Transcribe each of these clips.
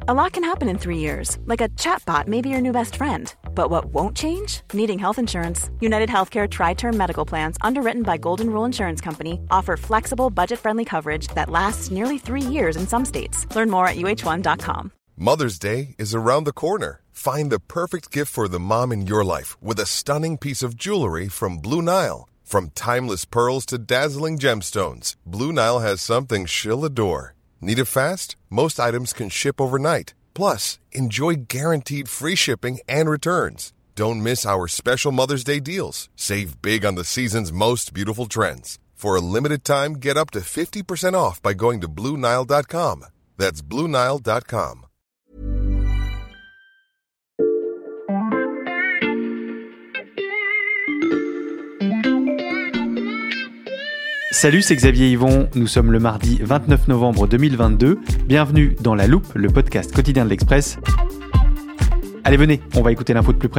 A lot can happen in 3 years, like a chatbot may be your new best friend. But what won't change? Needing health insurance. United Healthcare Tri-Term Medical Plans, underwritten by Golden Rule Insurance Company, offer flexible, budget-friendly coverage that lasts nearly 3 years in some states. Learn more at uh1.com. Mother's Day is around the corner. Find the perfect gift for the mom in your life with a stunning piece of jewelry from Blue Nile. From timeless pearls to dazzling gemstones, Blue Nile has something she'll adore. Need it fast? Most items can ship overnight. Plus, enjoy guaranteed free shipping and returns. Don't miss our special Mother's Day deals. Save big on the season's most beautiful trends. For a limited time, get up to 50% off by going to BlueNile.com. That's BlueNile.com. Salut, c'est Xavier Yvon, nous sommes le mardi 29 novembre 2022. Bienvenue dans La Loupe, le podcast quotidien de l'Express. Allez, venez, on va écouter l'info de plus près.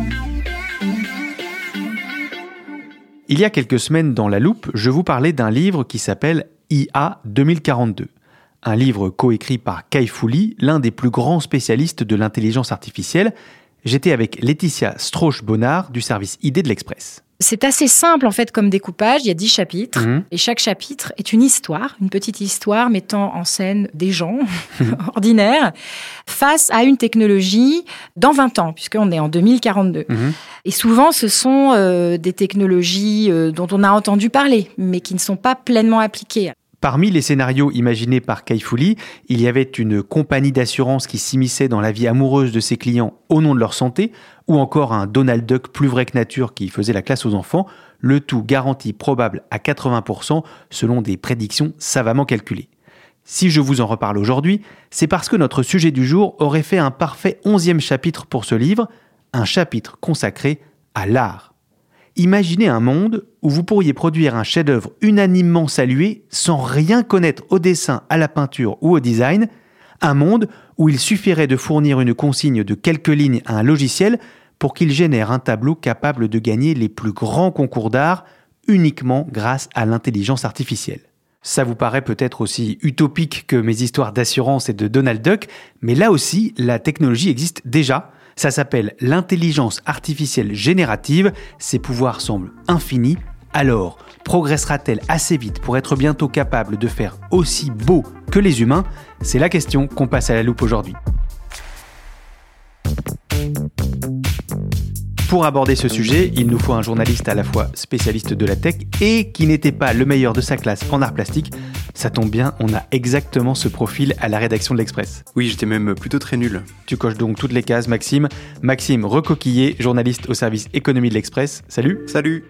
Il y a quelques semaines dans La Loupe, je vous parlais d'un livre qui s'appelle IA 2042. Un livre coécrit par Kai Fu Lee, l'un des plus grands spécialistes de l'intelligence artificielle. J'étais avec Laetitia Strauch-Bonnard du service ID de l'Express. C'est assez simple en fait comme découpage, il y a 10 chapitres et chaque chapitre est une histoire, une petite histoire mettant en scène des gens ordinaires face à une technologie dans 20 ans, puisqu'on est en 2042. Et souvent ce sont des technologies dont on a entendu parler, mais qui ne sont pas pleinement appliquées. Parmi les scénarios imaginés par Kai Fu Lee, il y avait une compagnie d'assurance qui s'immisçait dans la vie amoureuse de ses clients au nom de leur santé, ou encore un Donald Duck plus vrai que nature qui faisait la classe aux enfants, le tout garanti probable à 80% selon des prédictions savamment calculées. Si je vous en reparle aujourd'hui, c'est parce que notre sujet du jour aurait fait un parfait 11e chapitre pour ce livre, un chapitre consacré à l'art. Imaginez un monde où vous pourriez produire un chef-d'œuvre unanimement salué sans rien connaître au dessin, à la peinture ou au design. Un monde où il suffirait de fournir une consigne de quelques lignes à un logiciel pour qu'il génère un tableau capable de gagner les plus grands concours d'art uniquement grâce à l'intelligence artificielle. Ça vous paraît peut-être aussi utopique que mes histoires d'assurance et de Donald Duck, mais là aussi, la technologie existe déjà. Ça s'appelle l'intelligence artificielle générative. Ses pouvoirs semblent infinis. Alors, progressera-t-elle assez vite pour être bientôt capable de faire aussi beau que les humains ? C'est la question qu'on passe à la loupe aujourd'hui. Pour aborder ce sujet, il nous faut un journaliste à la fois spécialiste de la tech et qui n'était pas le meilleur de sa classe en art plastique. Ça tombe bien, on a exactement ce profil à la rédaction de l'Express. Oui, j'étais même plutôt très nul. Tu coches donc toutes les cases, Maxime. Maxime Recoquillé, journaliste au service économie de l'Express. Salut. Salut.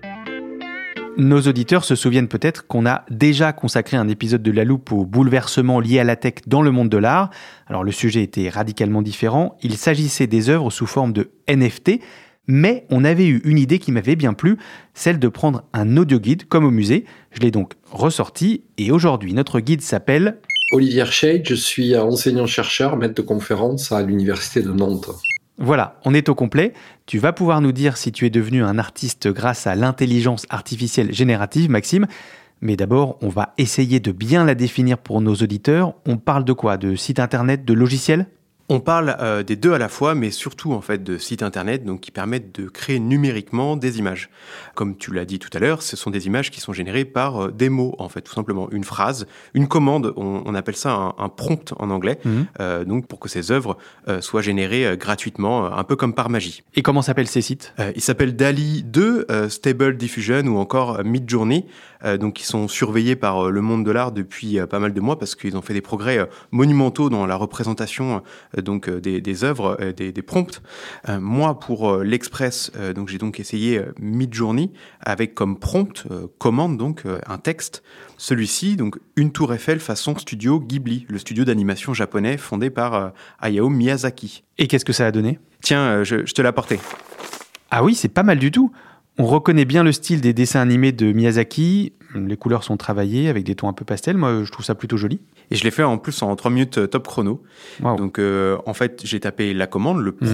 Nos auditeurs se souviennent peut-être qu'on a déjà consacré un épisode de La Loupe aux bouleversements liés à la tech dans le monde de l'art. Alors le sujet était radicalement différent. Il s'agissait des œuvres sous forme de NFT. Mais on avait eu une idée qui m'avait bien plu, celle de prendre un audio-guide comme au musée. Je l'ai donc ressorti et aujourd'hui, notre guide s'appelle... Olivier Schade, je suis enseignant-chercheur, maître de conférence à l'Université de Nantes. Voilà, on est au complet. Tu vas pouvoir nous dire si tu es devenu un artiste grâce à l'intelligence artificielle générative, Maxime. Mais d'abord, on va essayer de bien la définir pour nos auditeurs. On parle de quoi ? De site internet, de logiciel ? On parle des deux à la fois, mais surtout en fait de sites internet donc, qui permettent de créer numériquement des images. Comme tu l'as dit tout à l'heure, ce sont des images qui sont générées par des mots, en fait, tout simplement. Une phrase, une commande, on appelle ça un prompt en anglais, donc pour que ces œuvres soient générées gratuitement, un peu comme par magie. Et comment s'appellent ces sites ? Ils s'appellent DALL-E 2, Stable Diffusion ou encore Midjourney, donc qui sont surveillés par le monde de l'art depuis pas mal de mois parce qu'ils ont fait des progrès monumentaux dans la représentation donc des œuvres, des prompts. Moi, pour l'Express, donc j'ai donc essayé Midjourney avec comme prompt, commande donc un texte. Celui-ci, donc une tour Eiffel façon studio Ghibli, le studio d'animation japonais fondé par Hayao Miyazaki. Et qu'est-ce que ça a donné ? Tiens, je te l'ai apporté. Ah oui, c'est pas mal du tout. On reconnaît bien le style des dessins animés de Miyazaki. Les couleurs sont travaillées avec des tons un peu pastels. Moi, je trouve ça plutôt joli. Et je l'ai fait en plus en 3 minutes top chrono. Wow. Donc, en fait, j'ai tapé la commande, le prompt,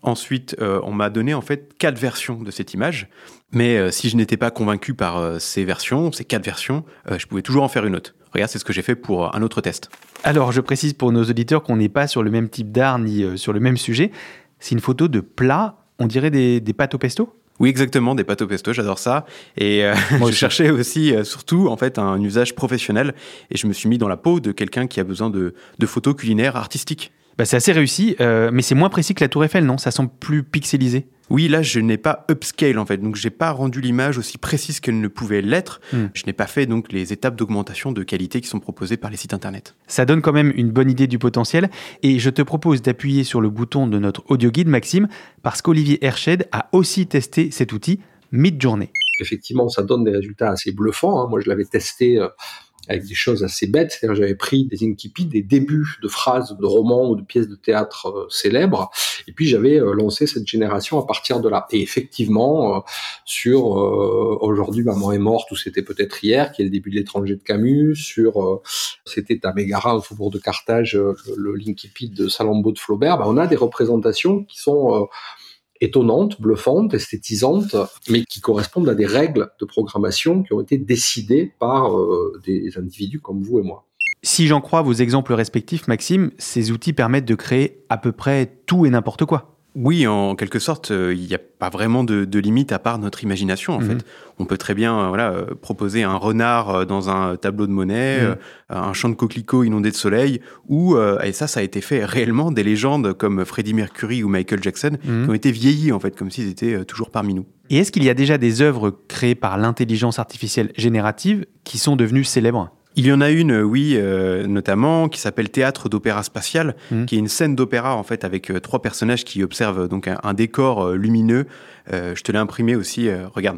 Ensuite, on m'a donné en fait 4 versions de cette image. Mais si je n'étais pas convaincu par ces 4 versions, je pouvais toujours en faire une autre. Regarde, c'est ce que j'ai fait pour un autre test. Alors, je précise pour nos auditeurs qu'on n'est pas sur le même type d'art ni sur le même sujet. C'est une photo de plat, on dirait des pâtes au pesto ? Oui, exactement, des pâtes au pesto, j'adore ça. Et je cherchais aussi, surtout, en fait, un usage professionnel. Et je me suis mis dans la peau de quelqu'un qui a besoin de photos culinaires artistiques. C'est assez réussi, mais c'est moins précis que la Tour Eiffel, non ? Ça semble plus pixelisé. Oui, là, je n'ai pas upscale, en fait. Donc, je n'ai pas rendu l'image aussi précise qu'elle ne pouvait l'être. Je n'ai pas fait donc les étapes d'augmentation de qualité qui sont proposées par les sites internet. Ça donne quand même une bonne idée du potentiel. Et je te propose d'appuyer sur le bouton de notre audio guide, Maxime, parce qu'Olivier Hersched a aussi testé cet outil Midjourney. Effectivement, ça donne des résultats assez bluffants. Moi, je l'avais testé avec des choses assez bêtes. C'est-à-dire, j'avais pris des incipits, des débuts de phrases de romans ou de pièces de théâtre célèbres, et puis j'avais lancé cette génération à partir de là. Et effectivement, sur Aujourd'hui, maman est morte, ou c'était peut-être hier, qui est le début de L'étranger de Camus, sur c'était à Mégara, au faubourg de Carthage, le l'incipit de Salammbô de Flaubert, on a des représentations qui sont étonnantes, bluffantes, esthétisantes, mais qui correspondent à des règles de programmation qui ont été décidées par des individus comme vous et moi. Si j'en crois vos exemples respectifs, Maxime, ces outils permettent de créer à peu près tout et n'importe quoi. Oui, en quelque sorte, il n'y a pas vraiment de limite à part notre imagination, en fait. On peut très bien proposer un renard dans un tableau de Monet, un champ de coquelicots inondé de soleil, ou, et ça a été fait réellement, des légendes comme Freddie Mercury ou Michael Jackson, qui ont été vieillis, en fait, comme s'ils étaient toujours parmi nous. Et est-ce qu'il y a déjà des œuvres créées par l'intelligence artificielle générative qui sont devenues célèbres ? Il y en a une, oui, notamment, qui s'appelle Théâtre d'opéra spatial, qui est une scène d'opéra, en fait, avec 3 personnages qui observent donc un décor lumineux. Je te l'ai imprimé aussi, regarde.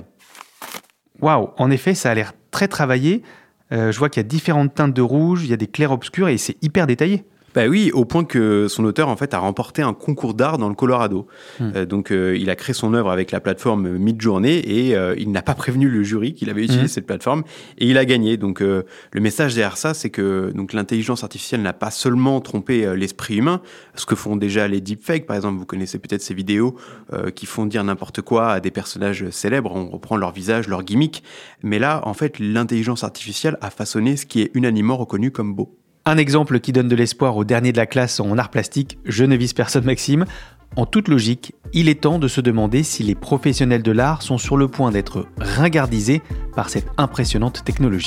Waouh, en effet, ça a l'air très travaillé. Je vois qu'il y a différentes teintes de rouge, il y a des clairs-obscurs et c'est hyper détaillé. Oui, au point que son auteur, en fait, a remporté un concours d'art dans le Colorado. Donc, il a créé son œuvre avec la plateforme Midjourney et il n'a pas prévenu le jury qu'il avait utilisé cette plateforme et il a gagné. Donc, le message derrière ça, c'est que donc, l'intelligence artificielle n'a pas seulement trompé l'esprit humain, ce que font déjà les deepfakes, par exemple. Vous connaissez peut-être ces vidéos qui font dire n'importe quoi à des personnages célèbres. On reprend leur visage, leur gimmick. Mais là, en fait, l'intelligence artificielle a façonné ce qui est unanimement reconnu comme beau. Un exemple qui donne de l'espoir au dernier de la classe en art plastique, je ne vise personne Maxime. En toute logique, il est temps de se demander si les professionnels de l'art sont sur le point d'être ringardisés par cette impressionnante technologie.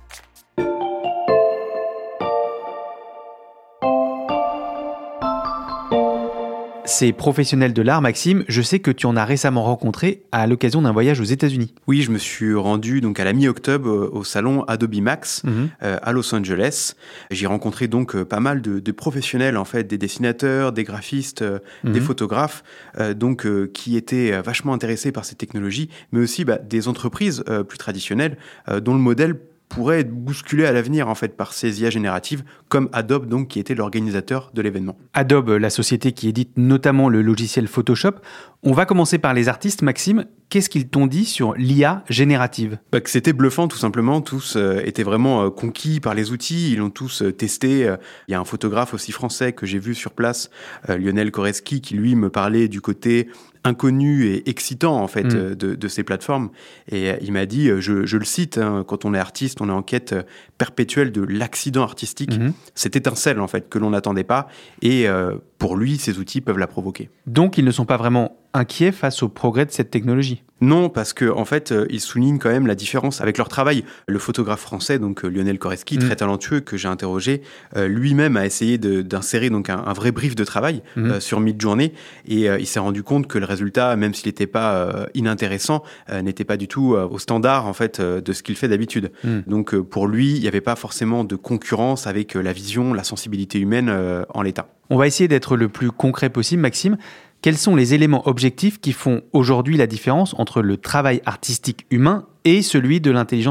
Ces professionnels de l'art, Maxime, je sais que tu en as récemment rencontré à l'occasion d'un voyage aux États-Unis. Oui, je me suis rendu donc à la mi-octobre au salon Adobe Max à Los Angeles. J'ai rencontré donc pas mal de professionnels, en fait, des dessinateurs, des graphistes, des photographes, qui étaient vachement intéressés par ces technologies, mais aussi des entreprises plus traditionnelles dont le modèle pourrait être bousculé à l'avenir, en fait, par ces IA génératives, comme Adobe, donc, qui était l'organisateur de l'événement. Adobe, la société qui édite notamment le logiciel Photoshop. On va commencer par les artistes. Maxime, qu'est-ce qu'ils t'ont dit sur l'IA générative ? Que c'était bluffant, tout simplement. Tous étaient vraiment conquis par les outils. Ils l'ont tous testé. Il y a un photographe aussi français que j'ai vu sur place, Lionel Koreski, qui, lui, me parlait du côté inconnu et excitant, en fait, de ces plateformes. Et il m'a dit, je le cite, quand on est artiste, on est en quête perpétuelle de l'accident artistique. Cette étincelle, en fait, que l'on n'attendait pas. Et pour lui, ces outils peuvent la provoquer. Donc, ils ne sont pas vraiment inquiets face au progrès de cette technologie ? Non, parce que en fait, ils soulignent quand même la différence avec leur travail. Le photographe français, donc Lionel Koreski, très talentueux, que j'ai interrogé, lui-même a essayé d'insérer donc un vrai brief de travail sur Midjourney, et il s'est rendu compte que le résultat, même s'il n'était pas inintéressant, n'était pas du tout au standard, en fait, de ce qu'il fait d'habitude. Donc pour lui, il n'y avait pas forcément de concurrence avec la vision, la sensibilité humaine en l'état. On va essayer d'être le plus concret possible, Maxime. Quels sont les éléments objectifs qui font aujourd'hui la différence entre le travail artistique humain et celui de l'intelligence artificielle ?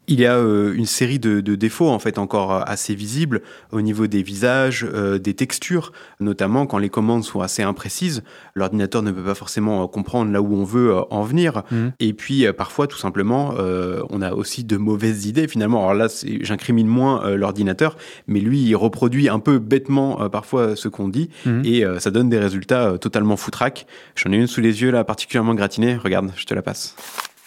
Il y a une série de défauts en fait encore assez visibles au niveau des visages, des textures, notamment quand les commandes sont assez imprécises. L'ordinateur ne peut pas forcément comprendre là où on veut en venir. Et puis parfois tout simplement, on a aussi de mauvaises idées finalement. Alors là, j'incrimine moins l'ordinateur, mais lui il reproduit un peu bêtement parfois ce qu'on dit et ça donne des résultats totalement foutraques. J'en ai une sous les yeux là, particulièrement gratinée. Regarde, je te la passe.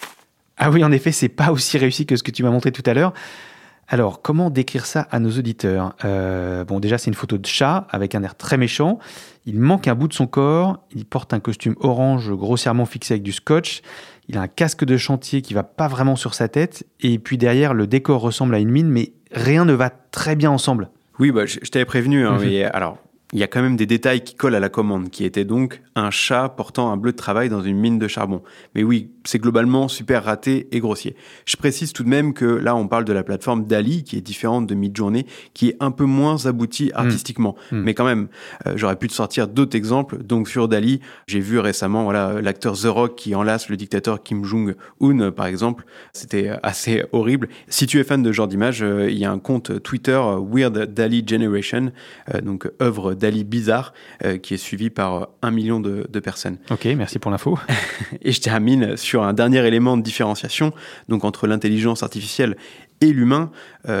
Ah oui, en effet, c'est pas aussi réussi que ce que tu m'as montré tout à l'heure. Alors, comment décrire ça à nos auditeurs ? Bon, déjà, c'est une photo de chat avec un air très méchant. Il manque un bout de son corps. Il porte un costume orange grossièrement fixé avec du scotch. Il a un casque de chantier qui va pas vraiment sur sa tête. Et puis derrière, le décor ressemble à une mine, mais rien ne va très bien ensemble. Oui, je t'avais prévenu. Mais alors, il y a quand même des détails qui collent à la commande, qui était donc un chat portant un bleu de travail dans une mine de charbon. Mais oui, c'est globalement super raté et grossier. Je précise tout de même que là, on parle de la plateforme DALL-E, qui est différente de Midjourney, qui est un peu moins aboutie artistiquement. Mais quand même, j'aurais pu te sortir d'autres exemples. Donc sur DALL-E, j'ai vu récemment l'acteur The Rock qui enlace le dictateur Kim Jong-un, par exemple. C'était assez horrible. Si tu es fan de ce genre d'image, il y a un compte Twitter, Weird DALL-E Generation, donc œuvre DALL-E bizarre, qui est suivi par 1 million de personnes. Ok, merci pour l'info. Et je termine sur un dernier élément de différenciation, donc entre l'intelligence artificielle et l'humain.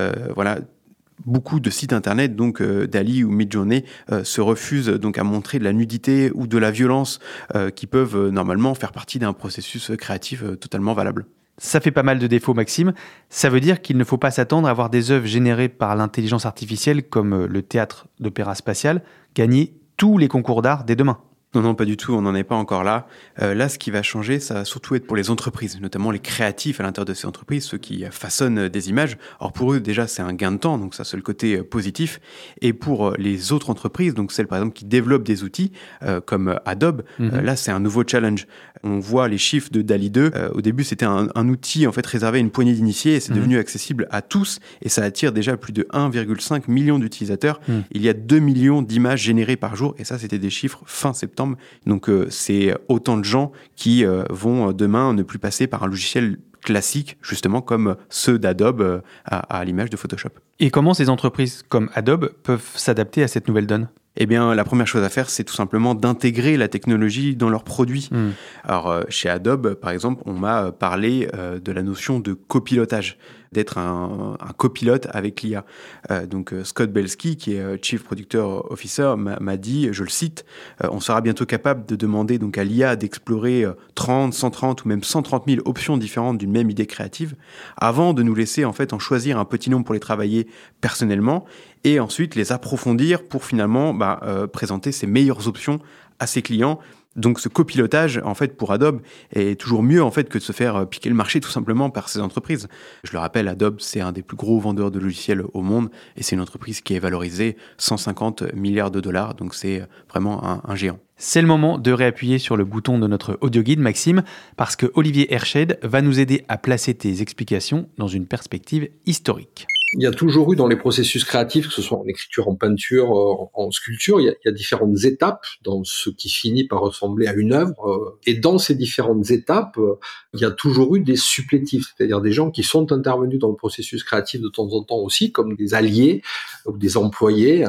Beaucoup de sites internet, donc DALL-E ou Midjourney, se refusent donc à montrer de la nudité ou de la violence qui peuvent normalement faire partie d'un processus créatif totalement valable. Ça fait pas mal de défauts, Maxime. Ça veut dire qu'il ne faut pas s'attendre à voir des œuvres générées par l'intelligence artificielle, comme le théâtre d'opéra spatial, gagner tous les concours d'art dès demain. Non, pas du tout, on n'en est pas encore là. Là, ce qui va changer, ça va surtout être pour les entreprises, notamment les créatifs à l'intérieur de ces entreprises, ceux qui façonnent des images. Alors pour eux, déjà, c'est un gain de temps, donc ça, c'est le côté positif. Et pour les autres entreprises, donc celles, par exemple, qui développent des outils, comme Adobe, là, c'est un nouveau challenge. On voit les chiffres de DALL-E 2. Au début, c'était un outil, en fait, réservé à une poignée d'initiés, et c'est devenu accessible à tous, et ça attire déjà plus de 1,5 million d'utilisateurs. Il y a 2 millions d'images générées par jour, et ça, c'était des chiffres fin septembre. Donc c'est autant de gens qui vont demain ne plus passer par un logiciel classique, justement comme ceux d'Adobe à l'image de Photoshop. Et comment ces entreprises comme Adobe peuvent s'adapter à cette nouvelle donne ? Eh bien, la première chose à faire, c'est tout simplement d'intégrer la technologie dans leurs produits. Alors, chez Adobe, par exemple, on m'a parlé de la notion de copilotage, d'être un copilote avec l'IA. Donc, Scott Belsky, qui est Chief Product Officer, m'a dit, je le cite, on sera bientôt capable de demander donc à l'IA d'explorer 30, 130 ou même 130 000 options différentes d'une même idée créative, avant de nous laisser en fait en choisir un petit nombre pour les travailler personnellement, et ensuite les approfondir pour finalement présenter ses meilleures options à ses clients. Donc ce copilotage, en fait, pour Adobe, est toujours mieux en fait que de se faire piquer le marché tout simplement par ces entreprises. Je le rappelle, Adobe, c'est un des plus gros vendeurs de logiciels au monde et c'est une entreprise qui est valorisée 150 milliards de dollars, donc c'est vraiment un géant. C'est le moment de réappuyer sur le bouton de notre audio guide, Maxime, parce que Olivier Hersched va nous aider à placer tes explications dans une perspective historique. Il y a toujours eu dans les processus créatifs, que ce soit en écriture, en peinture, en sculpture, il y a différentes étapes dans ce qui finit par ressembler à une œuvre. Et dans ces différentes étapes, il y a toujours eu des supplétifs, c'est-à-dire des gens qui sont intervenus dans le processus créatif de temps en temps aussi, comme des alliés ou des employés.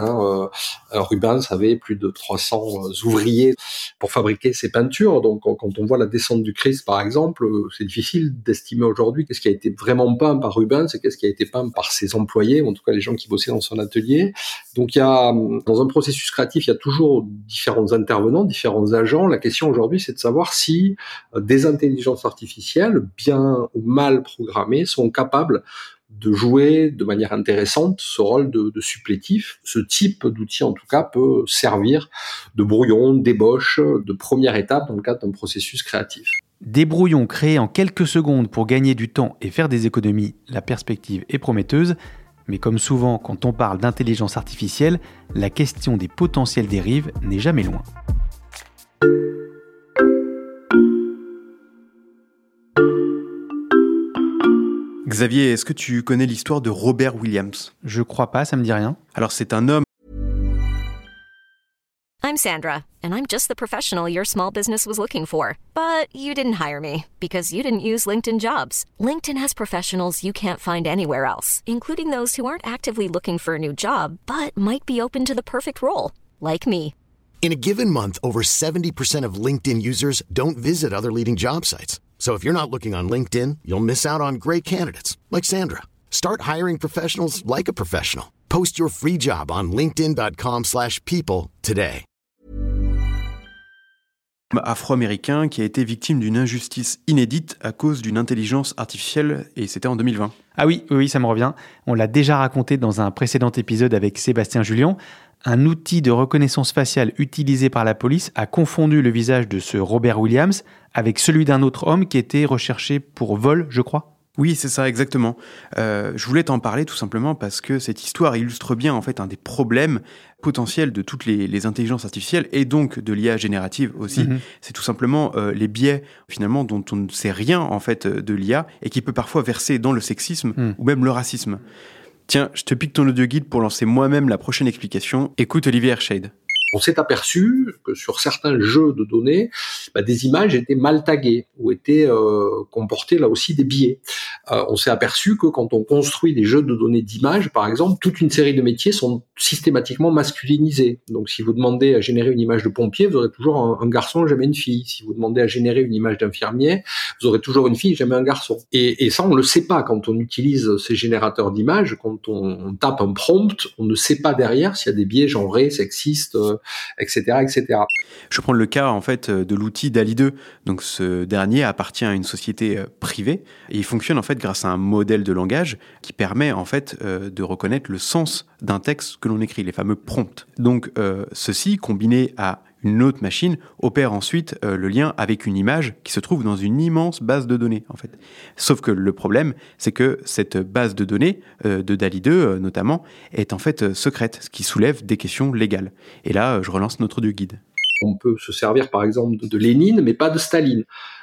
Rubens avait plus de 300 ouvriers pour fabriquer ses peintures. Donc quand on voit la descente du Christ, par exemple, c'est difficile d'estimer aujourd'hui qu'est-ce qui a été vraiment peint par Rubens et qu'est-ce qui a été peint par ses employés, ou en tout cas les gens qui bossaient dans son atelier. Donc il y a, dans un processus créatif, il y a toujours différents intervenants, différents agents. La question aujourd'hui, c'est de savoir si des intelligences artificielles, bien ou mal programmées, sont capables de jouer de manière intéressante ce rôle de supplétif. Ce type d'outil, en tout cas, peut servir de brouillon, d'ébauche, de première étape dans le cadre d'un processus créatif. Des brouillons créés en quelques secondes pour gagner du temps et faire des économies, la perspective est prometteuse. Mais comme souvent quand on parle d'intelligence artificielle, la question des potentielles dérives n'est jamais loin. Xavier, est-ce que tu connais l'histoire de Robert Williams ? Je crois pas, ça me dit rien. Alors c'est un homme I'm Sandra, and I'm just the professional your small business was looking for. But you didn't hire me because you didn't use LinkedIn Jobs. LinkedIn has professionals you can't find anywhere else, including those who aren't actively looking for a new job, but might be open to the perfect role, like me. In a given month, over 70% of LinkedIn users don't visit other leading job sites. So if you're not looking on LinkedIn, you'll miss out on great candidates like Sandra. Start hiring professionals like a professional. Post your free job on linkedin.com/people today. Afro-américain qui a été victime d'une injustice inédite à cause d'une intelligence artificielle, et c'était en 2020. Ah oui, ça me revient. On l'a déjà raconté dans un précédent épisode avec Sébastien Julian. Un outil de reconnaissance faciale utilisé par la police a confondu le visage de ce Robert Williams avec celui d'un autre homme qui était recherché pour vol, je crois. Oui, c'est ça, exactement. Je voulais t'en parler tout simplement parce que cette histoire illustre bien en fait un des problèmes potentiels de toutes les intelligences artificielles et donc de l'IA générative aussi. C'est tout simplement les biais finalement dont on ne sait rien en fait de l'IA et qui peut parfois verser dans le sexisme ou même le racisme. Tiens, je te pique ton audio guide pour lancer moi-même la prochaine explication. Écoute Olivier Herscheid. On s'est aperçu que sur certains jeux de données, des images étaient mal taguées ou étaient comportaient là aussi des biais. On s'est aperçu que quand on construit des jeux de données d'images, par exemple, toute une série de métiers sont systématiquement masculinisés. Donc si vous demandez à générer une image de pompier, vous aurez toujours un garçon, jamais une fille. Si vous demandez à générer une image d'infirmier, vous aurez toujours une fille, jamais un garçon. Et ça, on le sait pas quand on utilise ces générateurs d'images. Quand on tape un prompt, on ne sait pas derrière s'il y a des biais genrés, sexistes, etc., etc. Je prends le cas en fait de l'outil DALL-E 2. Donc ce dernier appartient à une société privée et il fonctionne en fait grâce à un modèle de langage qui permet en fait de reconnaître le sens d'un texte que l'on écrit, les fameux prompts. Donc ceci combiné à une autre machine opère ensuite le lien avec une image qui se trouve dans une immense base de données en fait. Sauf que le problème, c'est que cette base de données de DALL-E 2 notamment est en fait secrète, ce qui soulève des questions légales. Et là, je relance notre audio guide. On peut se servir par exemple de Lénine, mais pas de Staline.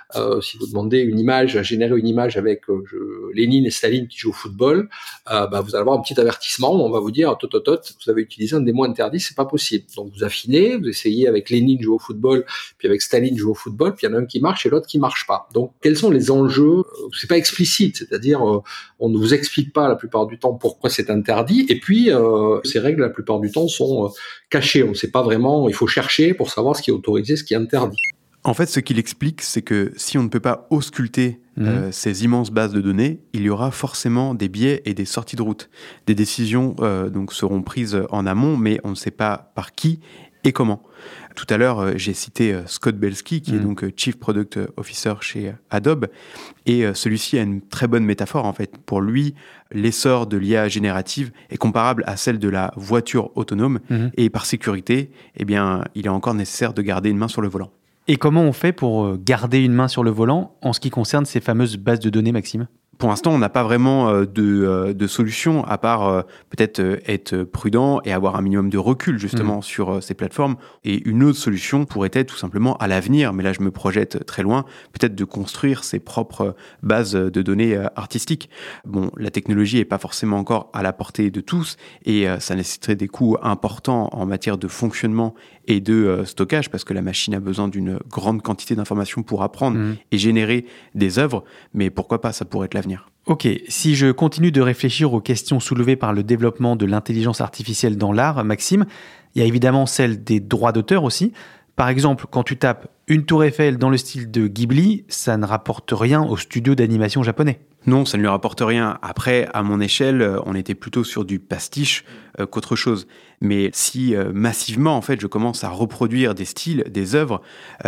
Si vous demandez à générer une image avec Lénine et Staline qui jouent au football, vous allez avoir un petit avertissement où on va vous dire vous avez utilisé un des mots interdits, c'est pas possible. Donc vous affinez, vous essayez avec Lénine jouer au football, puis avec Staline jouer au football, puis il y en a un qui marche et l'autre qui marche pas. Donc quels sont les enjeux ? C'est pas explicite, c'est-à-dire on ne vous explique pas la plupart du temps pourquoi c'est interdit, et puis ces règles la plupart du temps sont cachées. On ne sait pas vraiment, il faut chercher pour savoir ce qui est autorisé, ce qui est interdit. En fait, ce qu'il explique, c'est que si on ne peut pas ausculter ces immenses bases de données, il y aura forcément des biais et des sorties de route. Des décisions donc seront prises en amont, mais on ne sait pas par qui et comment. Tout à l'heure, j'ai cité Scott Belsky, qui est donc Chief Product Officer chez Adobe, et celui-ci a une très bonne métaphore en fait. Pour lui, l'essor de l'IA générative est comparable à celle de la voiture autonome, et par sécurité, il est encore nécessaire de garder une main sur le volant. Et comment on fait pour garder une main sur le volant en ce qui concerne ces fameuses bases de données, Maxime ? Pour l'instant, on n'a pas vraiment de solution, à part peut-être être prudent et avoir un minimum de recul justement sur ces plateformes. Et une autre solution pourrait être tout simplement à l'avenir, mais là je me projette très loin, peut-être de construire ses propres bases de données artistiques. Bon, la technologie n'est pas forcément encore à la portée de tous et ça nécessiterait des coûts importants en matière de fonctionnement et de stockage, parce que la machine a besoin d'une grande quantité d'informations pour apprendre et générer des œuvres, mais pourquoi pas, ça pourrait être l'avenir. Ok, si je continue de réfléchir aux questions soulevées par le développement de l'intelligence artificielle dans l'art, Maxime, il y a évidemment celle des droits d'auteur aussi. Par exemple, quand tu tapes une tour Eiffel dans le style de Ghibli, ça ne rapporte rien au studio d'animation japonais. Non, ça ne lui rapporte rien. Après, à mon échelle, on était plutôt sur du pastiche qu'autre chose. Mais si massivement, en fait, je commence à reproduire des styles, des œuvres,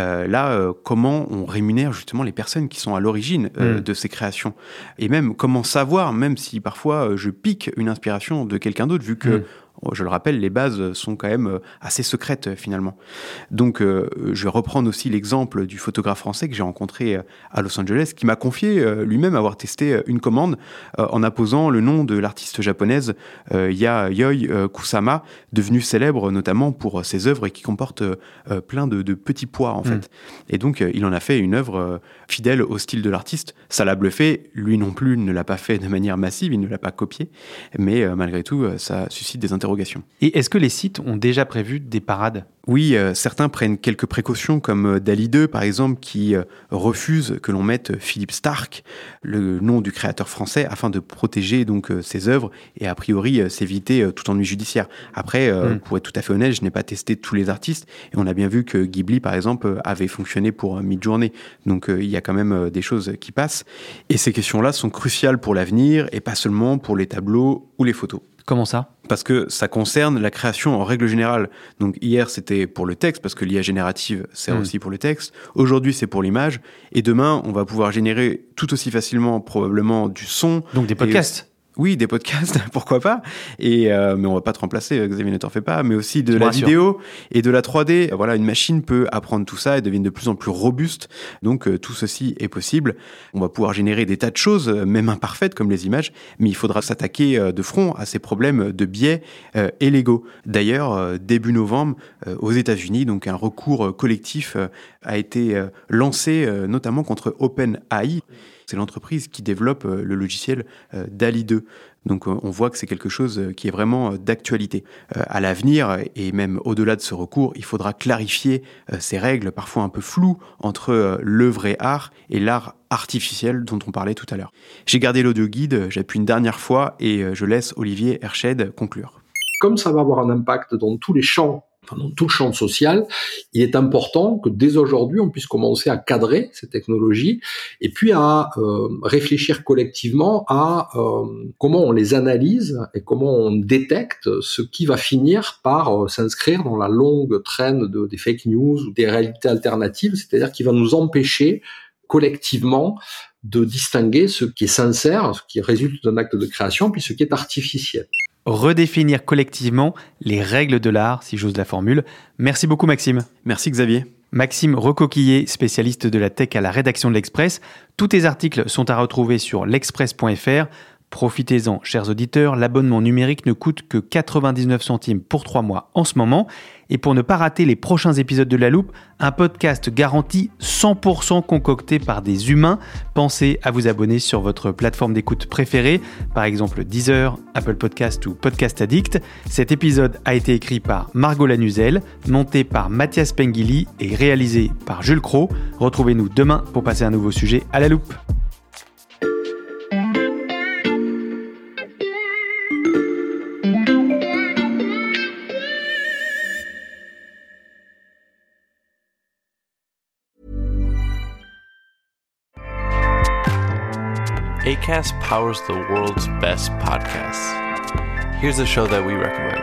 comment on rémunère justement les personnes qui sont à l'origine de ces créations ? Et même, comment savoir, même si parfois je pique une inspiration de quelqu'un d'autre, vu que je le rappelle, les bases sont quand même assez secrètes finalement. Donc je vais reprendre aussi l'exemple du photographe français que j'ai rencontré à Los Angeles, qui m'a confié lui-même avoir testé une commande en apposant le nom de l'artiste japonaise Yayoi Kusama, devenue célèbre notamment pour ses œuvres et qui comporte plein de petits pois en fait. Et donc il en a fait une œuvre fidèle au style de l'artiste. Ça l'a bluffé, lui non plus ne l'a pas fait de manière massive, il ne l'a pas copié, mais malgré tout ça suscite des interrogations d'interrogation. Et est-ce que les sites ont déjà prévu des parades ? Oui, certains prennent quelques précautions, comme DALL-E 2, par exemple, qui refuse que l'on mette Philippe Starck, le nom du créateur français, afin de protéger donc ses œuvres et a priori s'éviter tout ennui judiciaire. Après, pour être tout à fait honnête, je n'ai pas testé tous les artistes et on a bien vu que Ghibli, par exemple, avait fonctionné pour Midjourney. Donc il y a quand même des choses qui passent. Et ces questions-là sont cruciales pour l'avenir et pas seulement pour les tableaux ou les photos. Comment ça ? Parce que ça concerne la création en règle générale. Donc hier, c'était pour le texte, parce que l'IA générative sert aussi pour le texte. Aujourd'hui, c'est pour l'image. Et demain, on va pouvoir générer tout aussi facilement, probablement, du son. Donc des podcasts. Oui, des podcasts, pourquoi pas. Mais on va pas te remplacer, Xavier, ne t'en fais pas. Mais aussi de la vidéo et de la 3D. Voilà, une machine peut apprendre tout ça et devient de plus en plus robuste. Donc tout ceci est possible. On va pouvoir générer des tas de choses, même imparfaites comme les images. Mais il faudra s'attaquer de front à ces problèmes de biais et légaux. D'ailleurs, début novembre, aux États-Unis, donc un recours collectif a été lancé, notamment contre OpenAI. C'est l'entreprise qui développe le logiciel DALL-E 2. Donc on voit que c'est quelque chose qui est vraiment d'actualité. À l'avenir, et même au-delà de ce recours, il faudra clarifier ces règles parfois un peu floues entre le vrai art et l'art artificiel dont on parlait tout à l'heure. J'ai gardé l'audio guide, j'appuie une dernière fois et je laisse Olivier Herched conclure. Comme ça va avoir un impact dans tous les champs, dans tout le champ social, il est important que dès aujourd'hui, on puisse commencer à cadrer ces technologies et puis à réfléchir collectivement à comment on les analyse et comment on détecte ce qui va finir par s'inscrire dans la longue traîne des fake news ou des réalités alternatives, c'est-à-dire qui va nous empêcher collectivement de distinguer ce qui est sincère, ce qui résulte d'un acte de création, puis ce qui est artificiel. Redéfinir collectivement les règles de l'art, si j'ose la formule. Merci beaucoup Maxime. Merci Xavier. Maxime Recoquillé, spécialiste de la tech à la rédaction de l'Express. Tous tes articles sont à retrouver sur l'express.fr. Profitez-en, chers auditeurs, l'abonnement numérique ne coûte que 99 centimes pour 3 mois en ce moment. Et pour ne pas rater les prochains épisodes de La Loupe, un podcast garanti 100% concocté par des humains. Pensez à vous abonner sur votre plateforme d'écoute préférée, par exemple Deezer, Apple Podcast ou Podcast Addict. Cet épisode a été écrit par Margot Lanuzel, monté par Mathias Pengili et réalisé par Jules Cros. Retrouvez-nous demain pour passer un nouveau sujet à La Loupe. Acast powers the world's best podcasts. Here's a show that we recommend.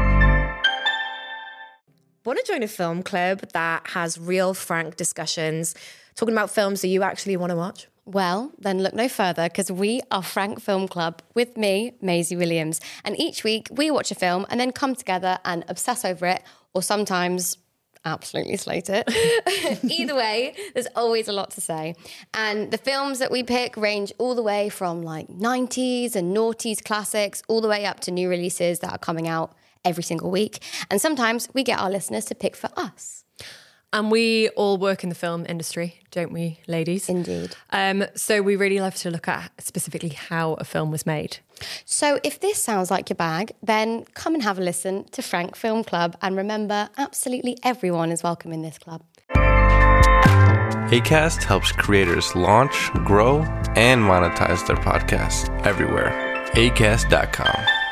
Want to join a film club that has real, frank discussions, talking about films that you actually want to watch? Well, then look no further, because we are Frank Film Club with me, Maisie Williams. And each week we watch a film and then come together and obsess over it, or sometimes absolutely slate it. Either way, there's always a lot to say. And the films that we pick range all the way from like 90s and noughties classics, all the way up to new releases that are coming out every single week. And sometimes we get our listeners to pick for us. And we all work in the film industry, don't we, ladies? Indeed. So we really love to look at specifically how a film was made. So if this sounds like your bag, then come and have a listen to Frank Film Club. And remember, absolutely everyone is welcome in this club. Acast helps creators launch, grow, and monetize their podcasts everywhere. Acast.com.